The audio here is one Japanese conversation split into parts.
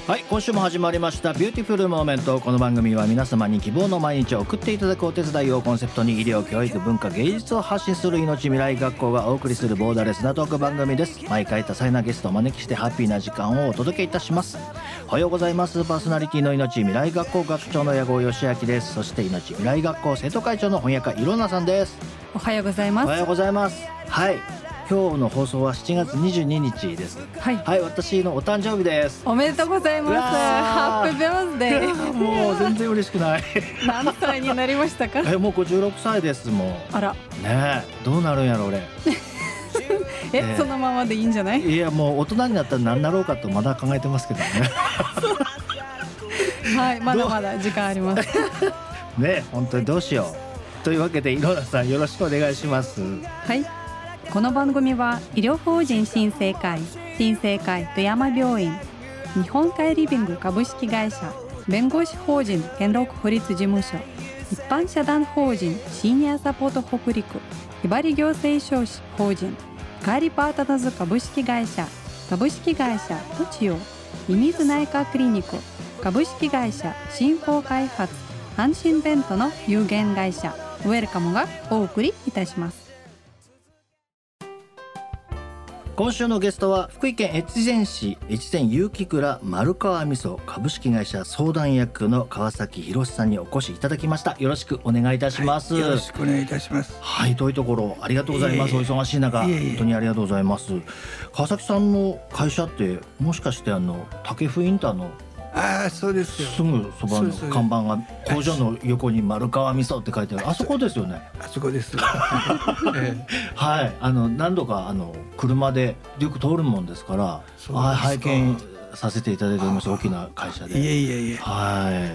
はい、今週も始まりましたビューティフルモーメント。この番組は皆様に希望の毎日を送っていただくお手伝いをコンセプトに、医療、教育、文化、芸術を発信する命未来学校がお送りするボーダーレスなトーク番組です。毎回多彩なゲストをお招きしてハッピーな時間をお届けいたします。おはようございます。パーソナリティの命未来学校学長の矢後義明です。そして命未来学校生徒会長の翻訳家いろなさんです。 おはようございます。 おはようございます。はい、今日の放送は7月22日です。 はい、 はい、私のお誕生日です。 おめでとうございます。ハッピーベアーズデー。 もう全然嬉しくない。 何歳になりましたか？ もう56歳ですもん。 あらねえ、どうなるんやろ俺。 そのままでいいんじゃない？ いや、もう大人になったら何なろうかとまだ考えてますけどね。 はい、まだまだ時間あります。 ね、本当にどうしよう。というわけでいろなさんよろしくお願いします。 はい、この番組は医療法人新生会富山病院、日本海リビング株式会社、弁護士法人兼六法律事務所、一般社団法人シニアサポート北陸、ひばり行政書士法人カーリパータナズ株式会社とちお、ミミズ内科クリニック株式会社新興開発阪神ベントの有限会社ウェルカムがお送りいたします。 今週のゲストは福井県越前市越前有機蔵丸川味噌株式会社相談役の川崎博さんにお越しいただきました。よろしくお願いいたします。 はい、よろしくお願いいたします。 はい、遠いところありがとうございます。お忙しい中本当にありがとうございます。川崎さんの会社ってもしかして竹府インターのそうですよ。 すぐそばの看板が工場の横に丸川味噌って書いてある、あそこですよね。 あそこです。 はい、何度か車でよく通るもんですから拝見させていただいております。大きな会社で。 いえ。 はい、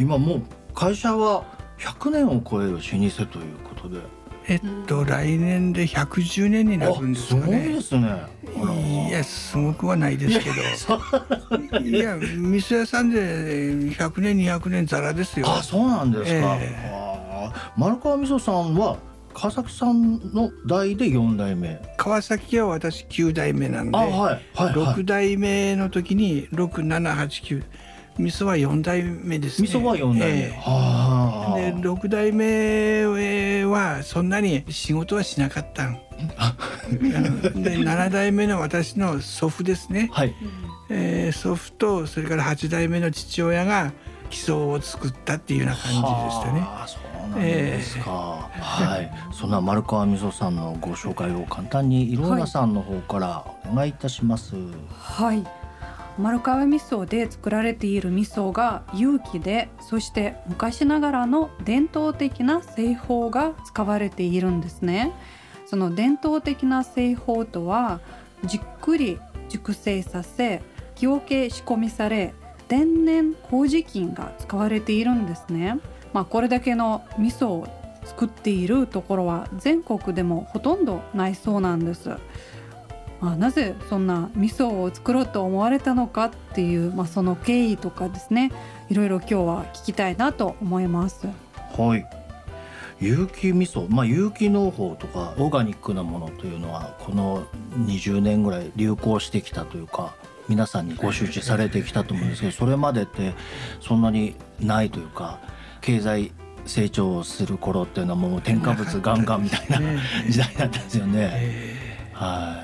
今もう会社は100年を超える老舗ということで、 来年で110年になるんですかね。 すごいですね。 いや、すごくはないですけど。いや、味噌屋さんで100年200年ざらですよ。 あ、そうなんですか。丸川味噌さんは川崎さんの代で4代目。 川崎は私9代目なんで、6代目の時に6、7、8、9味噌は4代目ですね。 味噌は4代目。 で6代目はそんなに仕事はしなかったん。で7代目の私の祖父ですね。 はい、 祖父とそれから8代目の父親が基礎を作ったっていうような感じでしたね。 そうなんですか。はい、そんな丸川味噌さんのご紹介を簡単にいろなさんの方からお願いいたします。 はい、丸川味噌で作られている味噌が有機で、そして昔ながらの伝統的な製法が使われているんですね。その伝統的な製法とは、じっくり熟成させ木桶仕込みされ、天然麹菌が使われているんですね。これだけの味噌を作っているところは全国でもほとんどないそうなんです。なぜそんな味噌を作ろうと思われたのかっていう、その経緯とかですね、いろいろ今日は聞きたいなと思います。 はい、有機味噌、有機農法とかオーガニックなものというのはこの20年ぐらい流行してきたというか、皆さんにご周知されてきたと思うんですけど、それまでってそんなにないというか、経済成長する頃っていうのはもう添加物ガンガンみたいな時代だったんですよね。はい、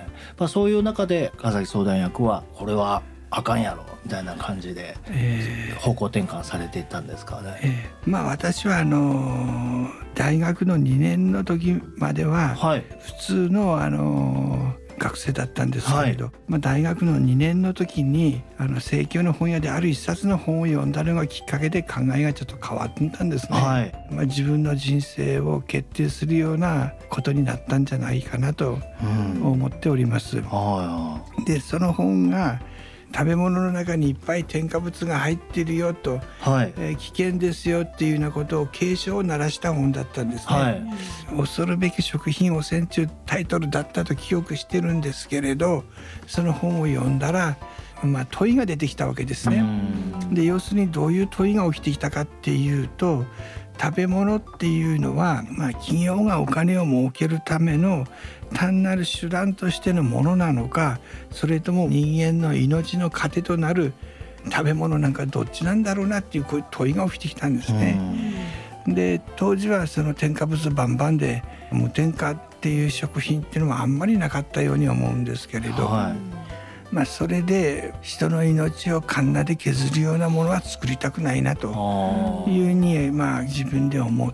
そういう中で川崎相談役はこれはあかんやろみたいな感じで方向転換されていったんですかね。 私は大学の2年の時までは普通の学生だったんですけれど、大学の2年の時に生協の本屋である一冊の本を読んだのがきっかけで考えがちょっと変わったんですね。自分の人生を決定するようなことになったんじゃないかなと思っております。でその本が食べ物の中にいっぱい添加物が入っているよと、危険ですよっていうようなことを警鐘を鳴らした本だったんですね。恐るべき食品汚染というタイトルだったと記憶してるんですけれど、その本を読んだら、問いが出てきたわけですね。で要するにどういう問いが起きてきたかっていうと、食べ物っていうのは、企業がお金を儲けるための単なる手段としてのものなのか、それとも人間の命の糧となる食べ物なんかどっちなんだろうなっていうこういう問いが起きてきたんですね。で当時はその添加物バンバンで無添加っていう食品っていうのはあんまりなかったように思うんですけれど、それで人の命をカンナで削るようなものは作りたくないなというふうに自分で思って、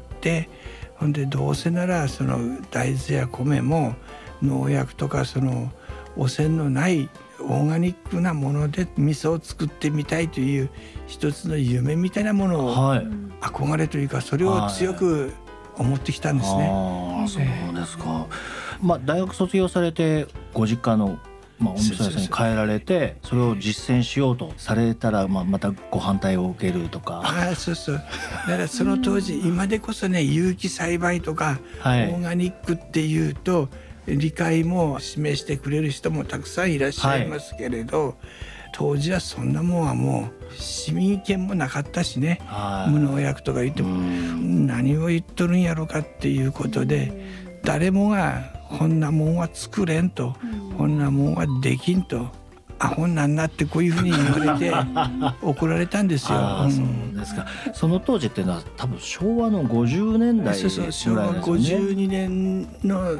ほんでどうせならその大豆や米も農薬とかその汚染のないオーガニックなもので味噌を作ってみたいという一つの夢みたいなものを憧れというか、それを強く思ってきたんですね。 そうですか。大学卒業されてご実家のお味噌屋さんに帰られて、それを実践しようとされたら、またご反対を受けるとか。 そうだからその当時今でこそね、有機栽培とかオーガニックっていうと理解も示してくれる人もたくさんいらっしゃいますけれど、当時はそんなもんはもう市民権もなかったしね、無農薬とか言っても何を言っとるんやろかっていうことで、誰もがこんなもんは作れんと、こんなもんはできんと、アホなんなってこういうふうに言われて怒られたんですよ。 そうですか。その当時っていうのは多分昭和の50年代ぐらいですよね。 昭和52年の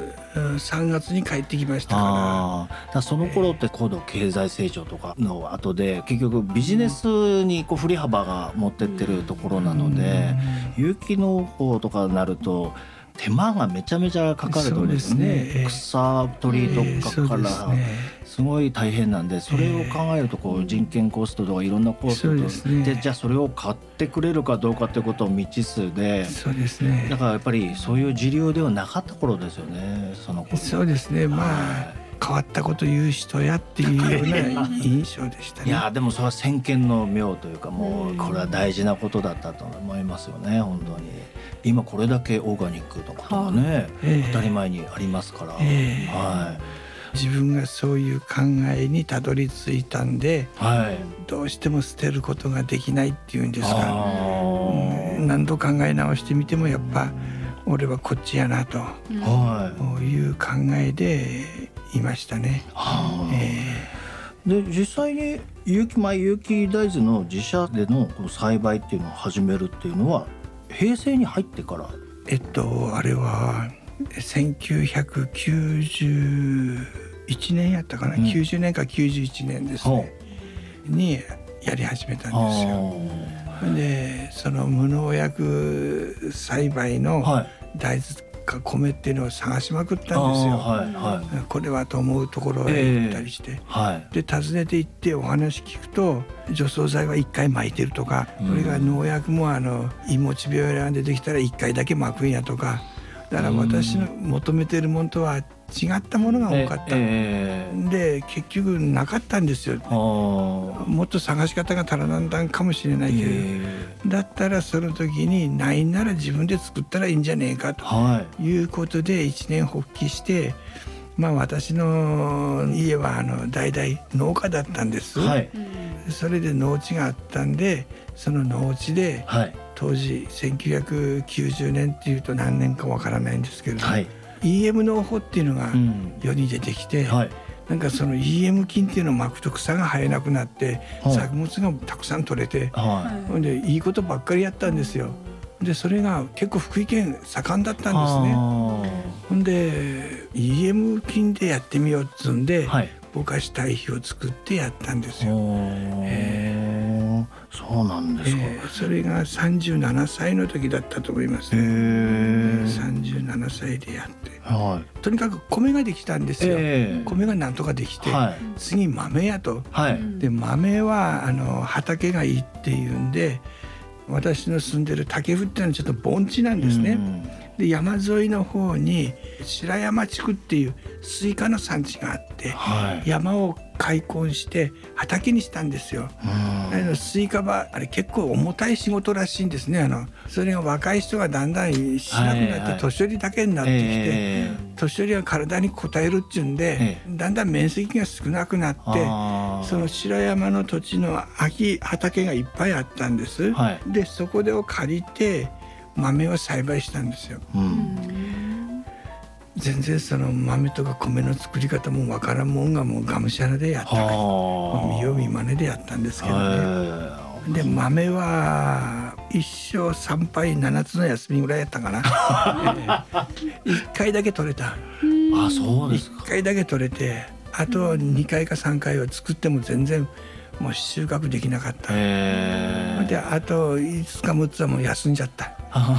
3月に帰ってきましたから。 その頃って高度経済成長とかの後で結局ビジネスに振り幅が持ってってるところなので、有機農法とかになると手間がめちゃめちゃかかるとですね、草取りとかからすごい大変なんで、それを考えると人件コストとかいろんなコストで、じゃあそれを買ってくれるかどうかってことを未知数で、だからやっぱりそういう時流ではなかった頃ですよね、その頃。 そうですね。変わったこと言う人やっていうような印象でしたね。 いやでもそれは先見の明というか、もうこれは大事なことだったと思いますよね、本当に。今これだけオーガニックとかね、当たり前にありますから、 自分がそういう考えにたどり着いたんで、どうしても捨てることができないっていうんですか、何度考え直してみてもやっぱ俺はこっちやなという考えでいましたね。 で実際に有機米有機大豆の自社での栽培っていうのを始めるっていうのは平成に入ってから？ あれは1991年やったかな、90年か91年ですね、にやり始めたんですよ。でその無農薬栽培の大豆か米っていうのを探しまくったんですよ。これはと思うところへ行ったりして、で訪ねて行ってお話聞くと、除草剤は1回撒いてるとか、それが農薬も胃もち病が出てきたら1回だけ撒くんやとか、だから私の求めてるものとは違ったものが多かった、で結局なかったんですよ。もっと探し方が足らなんだんかもしれないけれど、だったらその時にないなら自分で作ったらいいんじゃねえかということで一年発起して、私の家は代々農家だったんです、それで農地があったんで、その農地で、当時1990年っていうと何年かわからないんですけれども、EM 農法っていうのが世に出てきて、なんかその EM 菌っていうのをまくと草が生えなくなって、作物がたくさん取れて、でいいことばっかりやったんですよ。でそれが結構福井県盛んだったんですね。ほんで EM 菌でやってみようっつんで、ぼかし堆肥を作ってやったんですよ。 そうなんですか。 それが37歳の時だったと思います。37歳でやって、とにかく米ができたんですよ。米がなんとかできて、次豆やと、で豆は畑がいいっていうんで、私の住んでる竹生っていうのはちょっと盆地なんですね。で山沿いの方に白山地区っていうスイカの産地があって、山を開墾して畑にしたんですよ。スイカはあれ結構重たい仕事らしいんですね。それが若い人がだんだんしなくなって年寄りだけになってきて、年寄りは体に応えるっていうんで、だんだん面積が少なくなって、その白山の土地の空き畑がいっぱいあったんです。でそこでを借りて豆を栽培したんですよ。 全然その豆とか米の作り方もわからんもんがもうがむしゃらでやったから見よう見まねでやったんですけどね。で豆は一生3杯7つの休みぐらいやったかな1回だけ取れた。 あ、そうですか。 1回だけ取れて、あと2回か3回は作っても全然もう収穫できなかった。であと5日6つはもう休んじゃった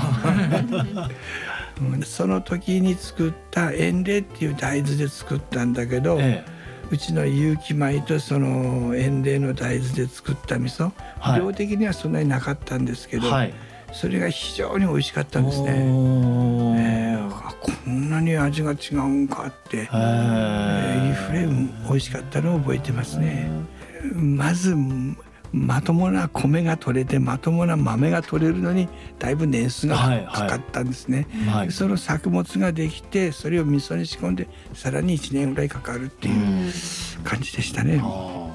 その時に作った塩嶺っていう大豆で作ったんだけど、うちの有機米とその塩嶺の大豆で作った味噌、量的にはそんなになかったんですけど、それが非常に美味しかったんですね。こんなに味が違うんかって、いいフレーム美味しかったのを覚えてますね。まずまともな米が取れてまともな豆が取れるのにだいぶ年数がかかったんですね。その作物ができてそれを味噌に仕込んでさらに1年ぐらいかかるっていう感じでしたね。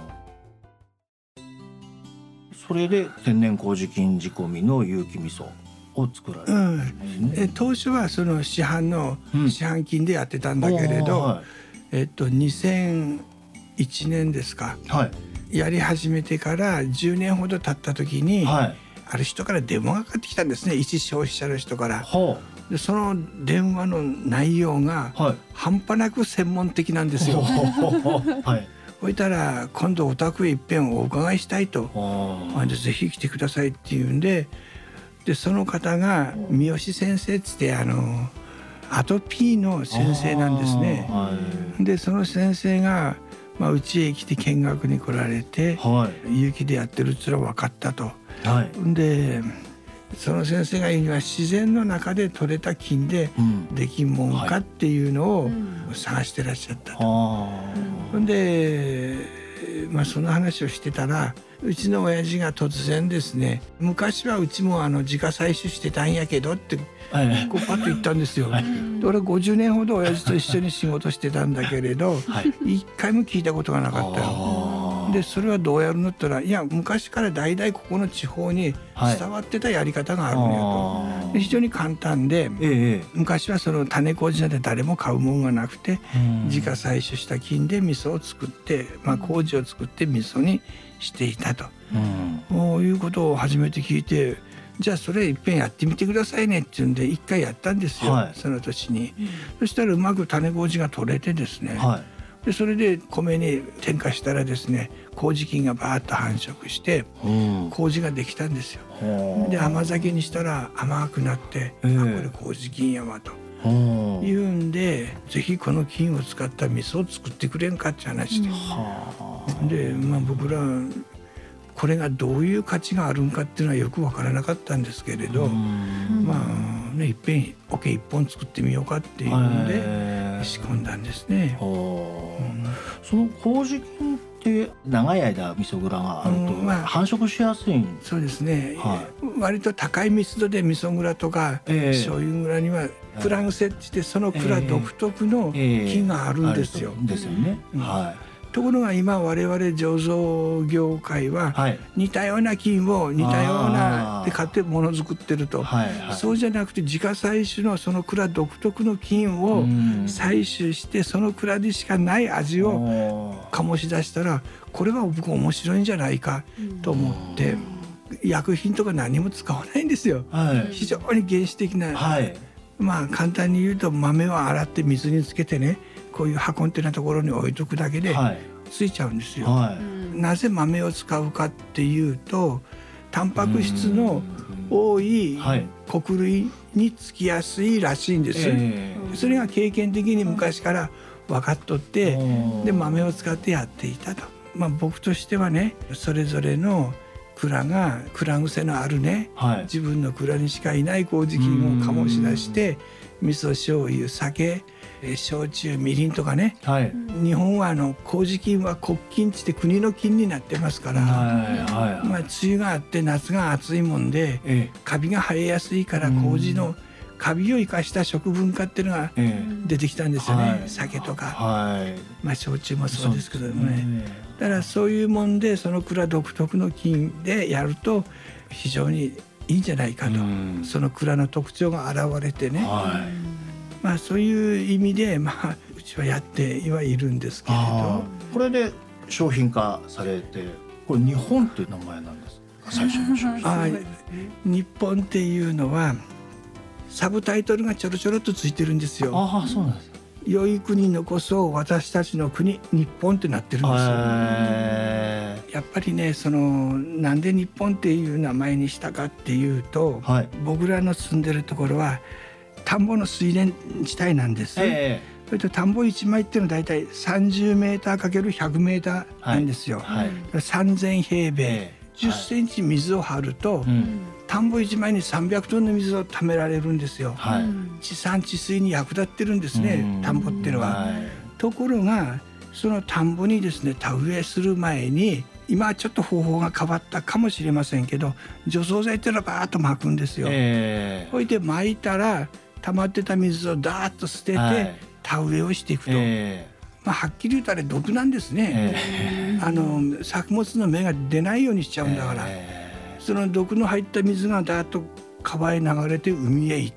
それで天然麹菌仕込みの有機味噌を作られるんですね。 当初はその市販菌でやってたんだけれど、2001年ですか、やり始めてから10年ほど経った時に、ある人から電話がかかってきたんですね。一消費者の人から。でその電話の内容が半端なく専門的なんですよ。そしたら今度お宅へ一遍お伺いしたいと、ぜひ来てくださいっていうんで、その方が三好先生っつってアトピーの先生なんですね。でその先生がうちへ来て見学に来られて、有機でやってるってのは分かったと。でその先生が言うには自然の中で採れた菌でできんもんかっていうのを探してらっしゃったと。でその話をしてたらうちの親父が突然ですね、昔はうちも自家採取してたんやけどってこうパッと言ったんですよ。で俺50年ほど親父と一緒に仕事してたんだけれど、一回も聞いたことがなかったよ。でそれはどうやるのって言ったら、いや昔から代々ここの地方に伝わってたやり方があるのよと。で非常に簡単で、昔はその種麹なんて誰も買うもんがなくて、自家採取した菌で味噌を作って、麹を作って味噌にしていたと、いうことを初めて聞いて、じゃあそれいっぺんやってみてくださいねって言うんで一回やったんですよ、その年に。そしたらうまく種麹が取れてですね、でそれで米に添加したらですね、麹菌がバーッと繁殖して麹ができたんですよ。で甘酒にしたら甘くなって、これ麹菌やわというんで、ぜひこの菌を使った味噌を作ってくれんかって話で、で僕らこれがどういう価値があるんかっていうのはよく分からなかったんですけれど、いっぺん桶一本作ってみようかっていうので仕込んだんですね。 その麹菌って長い間味噌蔵があると繁殖しやすいんですか？ そうですね、割と高い密度で味噌蔵とか醤油蔵には蔵癖って言って、その蔵独特の菌があるんですよ。 ですよね。 ところが今我々醸造業界は似たような菌を似たようなで買ってものづくってると、そうじゃなくて自家採取のその蔵独特の菌を採取してその蔵でしかない味を醸し出したら、これは僕面白いんじゃないかと思って薬品とか何も使わないんですよ。非常に原始的な、簡単に言うと豆を洗って水につけてね、こういう箱ってなところに置いとくだけでついちゃうんですよ。なぜ豆を使うかっていうと、タンパク質の多い穀類につきやすいらしいんです。それが経験的に昔から分かっとって、で豆を使ってやっていたと。僕としてはね、それぞれの蔵が蔵癖のあるね、自分の蔵にしかいない麹菌を醸し出して、味噌醤油酒焼酎みりんとかね、日本は麹菌は国菌って国の菌になってますから、梅雨があって夏が暑いもんで、カビが生えやすいから麹のカビを生かした食文化っていうのが出てきたんですよね。酒とか、焼酎もそうですけどね。だからそういうもんでその蔵独特の菌でやると非常にいいんじゃないかと、その蔵の特徴が現れてね。 そういう意味で、うちはやってはいるんですけれど、 これで商品化されて、これ日本っていう名前なんですか、最初の商品。 日本っていうのはサブタイトルがちょろちょろっとついてるんですよ。 そうなんです。 良い国のこそ私たちの国日本ってなってるんですよ。やっぱりね、なんで日本っていう名前にしたかっていうと、僕らの住んでるところは田んぼの水田地帯なんです。それと田んぼ1枚っていうのはだいたい30メーター ×100 メーターなんですよ。3000平米、10センチ水を張ると、田んぼ1枚に300トンの水を貯められるんですよ。地産地水に役立ってるんですね、田んぼっていうのは。ところがその田んぼにですね、田植えする前に、今はちょっと方法が変わったかもしれませんけど、除草剤っていうのはバーッと撒くんですよ。それで撒いたら溜まってた水をダーッと捨てて、田植えをしていくと、はっきり言ったら毒なんですね。作物の芽が出ないようにしちゃうんだから、その毒の入った水がダーッと川へ流れて海へ行って、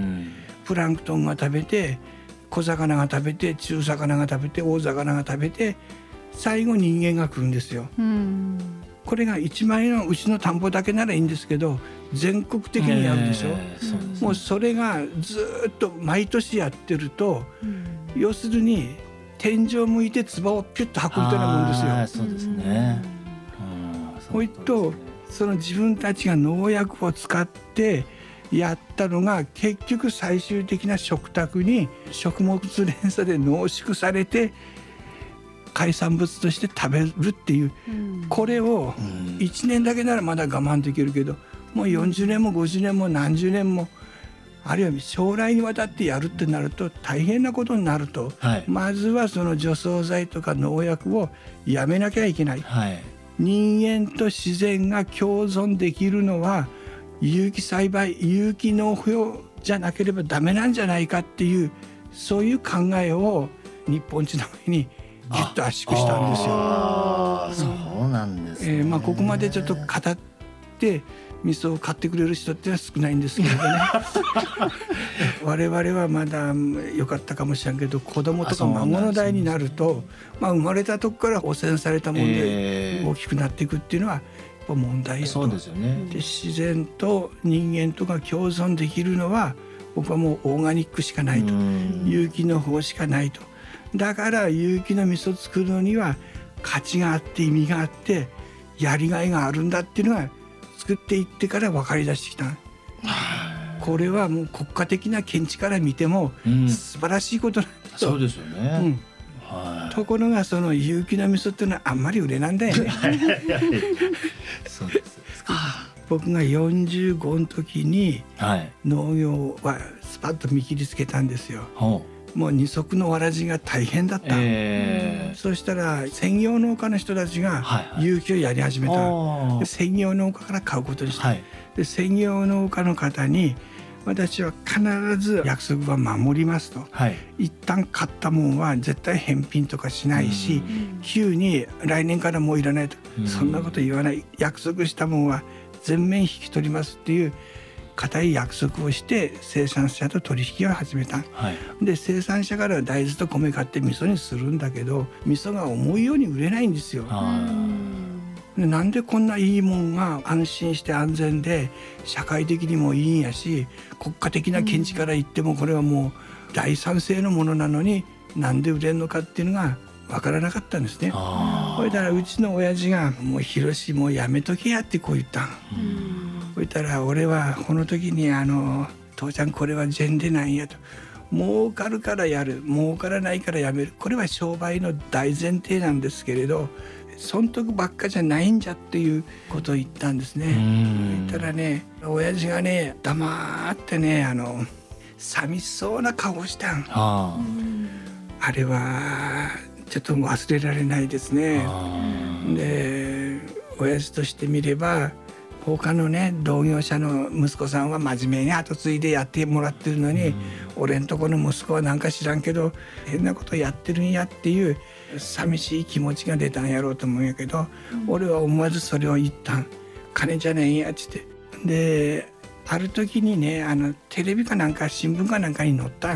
プランクトンが食べて、小魚が食べて、中魚が食べて、大魚が食べて、最後人間が来るんですよ。これが1枚のうちの田んぼだけならいいんですけど、全国的にやるでしょ。もうそれがずっと毎年やってると、要するに天井向いて唾をピュッと吐くみたいなもんですよ。 そうですね。 ほいとその自分たちが農薬を使ってやったのが、結局最終的な食卓に食物連鎖で濃縮されて海産物として食べるっていう、これを1年だけならまだ我慢できるけど、もう40年も50年も何十年も、あるいは将来にわたってやるってなると大変なことになると、まずはその除草剤とか農薬をやめなきゃいけない。人間と自然が共存できるのは有機栽培、有機農業じゃなければダメなんじゃないかっていう、そういう考えを日本一の上にギュッと圧縮したんですよ。 そうなんですね。 ここまでちょっと語って味噌を買ってくれる人ってのは少ないんですけれどね我々はまだ良かったかもしれんけど、子供とか孫の代になると、生まれたとこから汚染されたもので大きくなっていくっていうのはやっぱ問題やと。 そうですよね。 で、自然と人間とが共存できるのは、僕はもうオーガニックしかないと、有機の方しかないと。だから有機の味噌作るのには価値があって意味があってやりがいがあるんだっていうのが作っていってから分かりだしてきた。これはもう国家的な見地から見ても素晴らしいことなんだと。 そうですよね。 ところがその有機の味噌っていうのはあんまり売れなんだよねそうです僕が45の時に農業はスパッと見切りつけたんですよ。もう二足のわらじが大変だった。そしたら専業農家の人たちが有機をやり始めた。専業農家から買うことにした。で、専業農家の方に私は必ず約束は守りますと、一旦買ったもんは絶対返品とかしないし、急に来年からもういらないと、そんなこと言わない、約束したもんは全面引き取りますっていう固い約束をして生産者と取引を始めた。で、生産者から大豆と米買って味噌にするんだけど、味噌が思うように売れないんですよ。で、なんでこんないいもんが安心して安全で社会的にもいいんやし、国家的な見地から言ってもこれはもう第三世のものなのになんで売れんのかっていうのが分からなかったんですね。それからうちの親父がもうひろしもうやめとけやってこう言ったの。そしたら俺はこの時に父ちゃんこれは善でないんやと、儲かるからやる、儲からないからやめる、これは商売の大前提なんですけれど損得ばっかじゃないんじゃっていうことを言ったんですね。言ったらね、親父がね黙ってね寂しそうな顔したん。あれはちょっと忘れられないですね。で、親父としてみれば他のね同業者の息子さんは真面目に後継いでやってもらってるのに、俺んとこの息子はなんか知らんけど変なことやってるんやっていう寂しい気持ちが出たんやろうと思うんやけど、俺は思わずそれを言ったん。金じゃねえんやっつって。で、ある時にねテレビかなんか新聞かなんかに載ったん。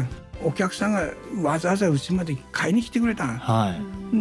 お客さんがわざわざうちまで買いに来てくれた、 はい、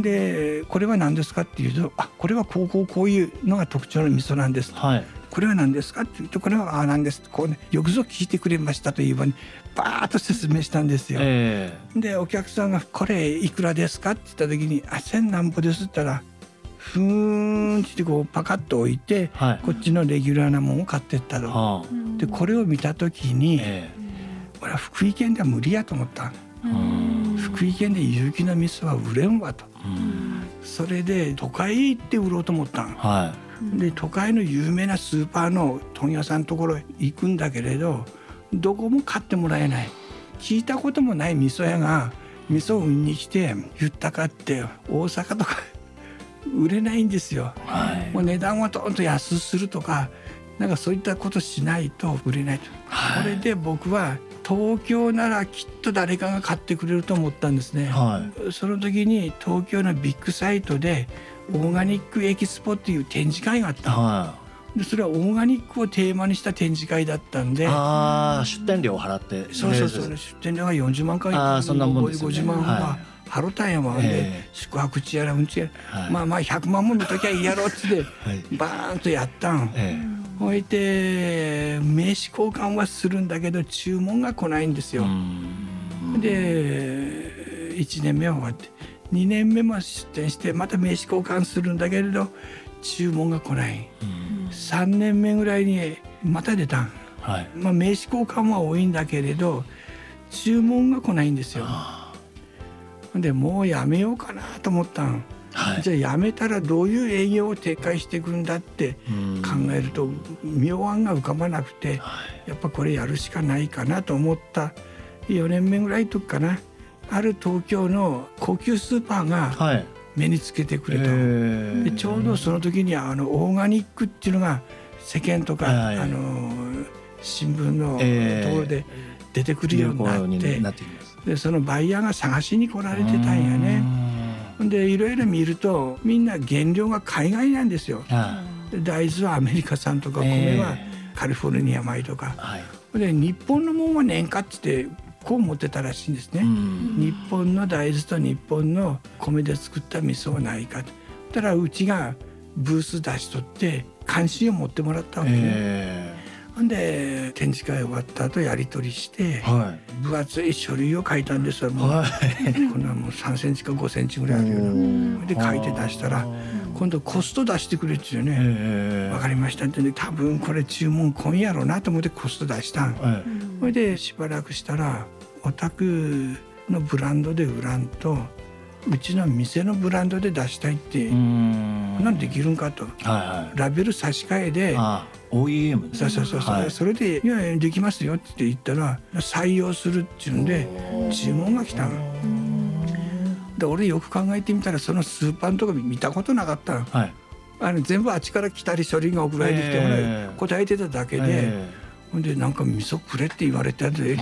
でこれは何ですかっていうと、これはこういうのが特徴の味噌なんです、 はい、 これは何ですかって言うと、これは何ですこう、ね、よくぞ聞いてくれましたという場にバーッと説明したんですよ、でお客さんがこれいくらですかって言った時に1000何歩ですって言ったらふーんってこうパカッと置いて、はい、こっちのレギュラーなものを買ってったと、でこれを見た時に、俺は福井県では無理やと思った、福井県で有機の味噌は売れんわと、それで都会へ行って売ろうと思った、はい、で都会の有名なスーパーの問屋さんのところへ行くんだけれどどこも買ってもらえない、聞いたこともない味噌屋が味噌を売りに来て言ったかって大阪とか売れないんですよ、はい、もう値段はどんと安くするとかなんかそういったことしないと売れないと、はい、これで僕は東京ならきっと誰かが買ってくれると思ったんですね、はい、その時に東京のビッグサイトでオーガニックエキスポっていう展示会があった、はい、でそれはオーガニックをテーマにした展示会だったんで、 出店料を払って、 そう出店料が40万回、 そんなもんですよね、 50万は払ったんやもんで、宿泊地やらうんちやら、まあ100万も見ときゃいいやろっつってバーンとやったん、ほいで名刺交換はするんだけど注文が来ないんですよ。で1年目は終わって2年目も出店してまた名刺交換するんだけれど注文が来ない、3年目ぐらいにまた出たん、はい、名刺交換は多いんだけれど注文が来ないんですよ。でもうやめようかなと思ったん、はい、じゃあやめたらどういう営業を撤回していくんだって考えると妙案が浮かばなくて、やっぱこれやるしかないかなと思った4年目ぐらいの時かな、ある東京の高級スーパーが目につけてくれた、でちょうどその時にオーガニックっていうのが世間とか、新聞のところで出てくるようになって、でそのバイヤーが探しに来られてたんやね。でいろいろ見るとみんな原料が海外なんですよ。で大豆はアメリカ産とか米はカリフォルニア米とか、で日本のもんは年価ってこう持ってたらしいんですね。日本の大豆と日本の米で作った味噌はないかと。だからうちがブース出しとって関心を持ってもらったわけね。で展示会終わった後やり取りして、分厚い書類を書いたんですよ。こんなもう3センチか5センチぐらいあるようなで書いて出したら今度コスト出してくれって言うね。分かりましたって、ね、多分これ注文来んやろうなと思ってコスト出したん、それでしばらくしたらお宅のブランドで売らんとうちの店のブランドで出したいって何できるんかと、ラベル差し替えで OEM そう、それで「いやできますよ」って言ったら採用するっていうんで注文が来たの。で俺よく考えてみたらそのスーパーのとこ見たことなかったの、全部あっちから来たり書類が送られてきて、答えてただけで、ほんでなんか味噌くれって言われたんで、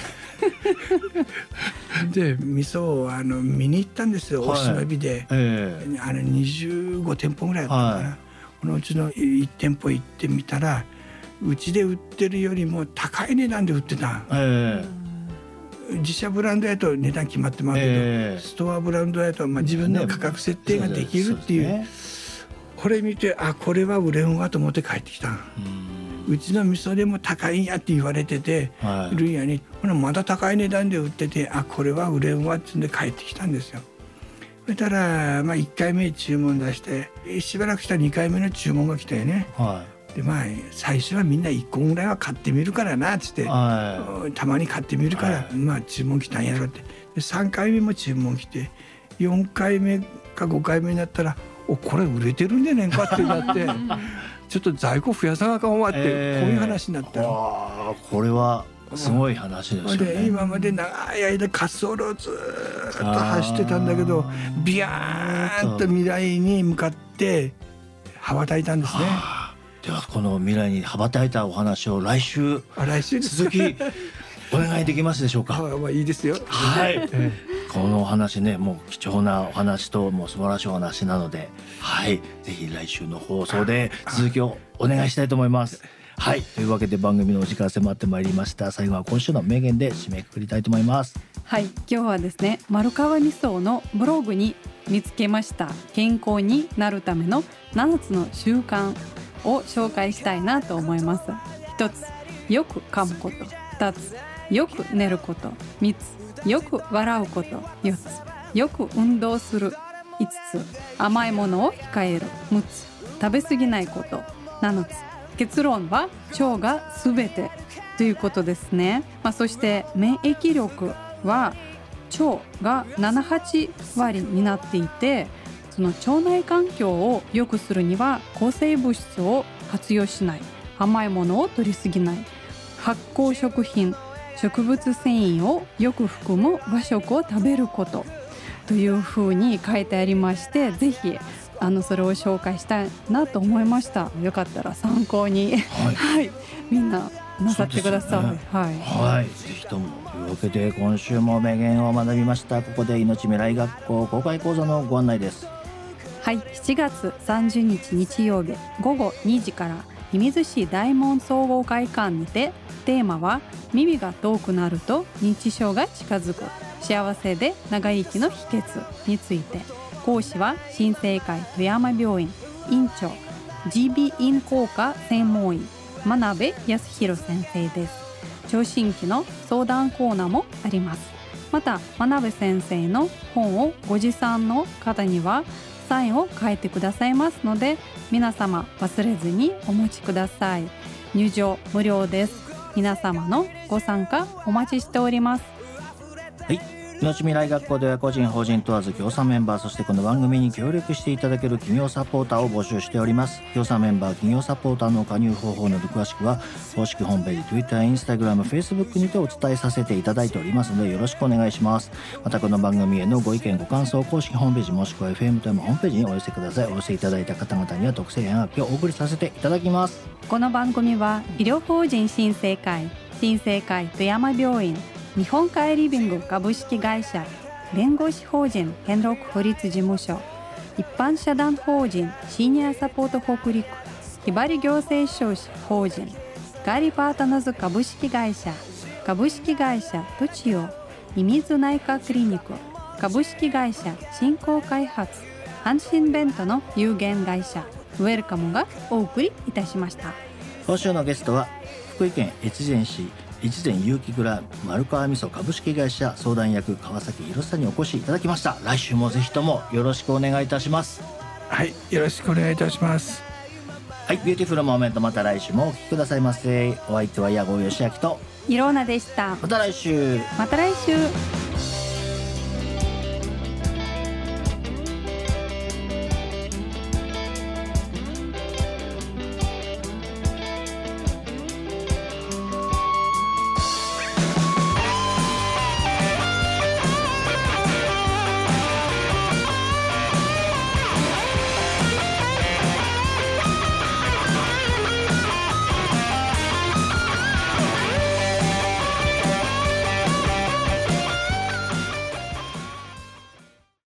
で味噌を見に行ったんですよ、お忍びで、25店舗ぐらいあったのかな、このうちの1店舗行ってみたらうちで売ってるよりも高い値段で売ってた、自社ブランドやと値段決まってまうけど、ストアブランドやと自分の価格設定ができるっていう、これ見てこれは売れんわと思って帰ってきた。うちの味噌でも高いんやって言われてて、るんやにまだ高い値段で売っててこれは売れんわってんで帰ってきたんですよ。そしたら1回目注文出してしばらくしたら2回目の注文が来たよね、で最初はみんな1個ぐらいは買ってみるからなっつって、たまに買ってみるから、注文来たんやろって。で3回目も注文来て4回目か5回目になったらこれ売れてるんじゃねんかってなってちょっと在庫増やさなあかんわってこういう話になったの。 これはすごい話ですよね。 で今まで長い間滑走路をずっと走ってたんだけどビヤーンと未来に向かって羽ばたいたんですね。 ではこの未来に羽ばたいたお話を来週続きお願いできますでしょうか。 いいですよ。 はい、このお話ねもう貴重なお話ともう素晴らしいお話なので、ぜひ来週の放送で続きをお願いしたいと思います。 はい、というわけで番組のお時間迫ってまいりました。最後は今週の名言で締めくくりたいと思います。 はい、今日はですね、丸川味噌のブログに見つけました健康になるための7つの習慣を紹介したいなと思います。1つ、よく噛むこと。2つ、よく寝ること。3つ、よく笑うこと。4つ、よく運動する。5つ、甘いものを控える。6つ、食べ過ぎないこと。7つ、結論は腸がすべてということですね。そして免疫力は腸が7、8割になっていて、その腸内環境を良くするには抗生物質を活用しない、甘いものを摂りすぎない、発酵食品、植物繊維をよく含む和食を食べることというふうに書いてありまして、ぜひそれを紹介したいなと思いました。よかったら参考に、はい、みんななさってください。 はい、ぜひとも。というわけで今週も名言を学びました。ここで命未来学校公開講座のご案内です。 はい、7月30日日曜日午後2時から射水市大門総合会館にて、テーマは耳が遠くなると認知症が近づく、幸せで長生きの秘訣について、講師は新生会富山病院院長 GB 咽喉科専門医真鍋康弘先生です。聴診器の相談コーナーもあります。また真鍋先生の本をご持参の方にはサインを書いてくださいますので、皆様忘れずにお持ちください。入場無料です。皆様のご参加お待ちしております。 はい、命未来学校では個人法人問わず協賛メンバー、そしてこの番組に協力していただける企業サポーターを募集しております。協賛メンバー、企業サポーターの加入方法など詳しくは公式ホームページ Twitter、Instagram、Facebook にてお伝えさせていただいておりますのでよろしくお願いします。またこの番組へのご意見ご感想、公式ホームページもしくは FM ともホームページにお寄せください。お寄せいただいた方々には特製絵はがきをお送りさせていただきます。 この番組は医療法人新生会富山病院、日本海リビング株式会社、弁護士法人天禄法律事務所、一般社団法人シニアサポート北陸、ひばり行政書士法人ガリパートナーズ株式会社、株式会社トチオ、射水内科クリニック、株式会社振興開発、阪神ベントの有限会社ウェルカムがお送りいたしました。 今週のゲストは福井県越前市越前有機蔵丸川味噌株式会社相談役川崎博さんにお越しいただきました。来週もぜひともよろしくお願いいたします。 はい、よろしくお願いいたします。 はい、ビューティフルモーメント、また来週もお聞きくださいませ。お相手は矢後義明といろうなでした。 また来週。 また来週。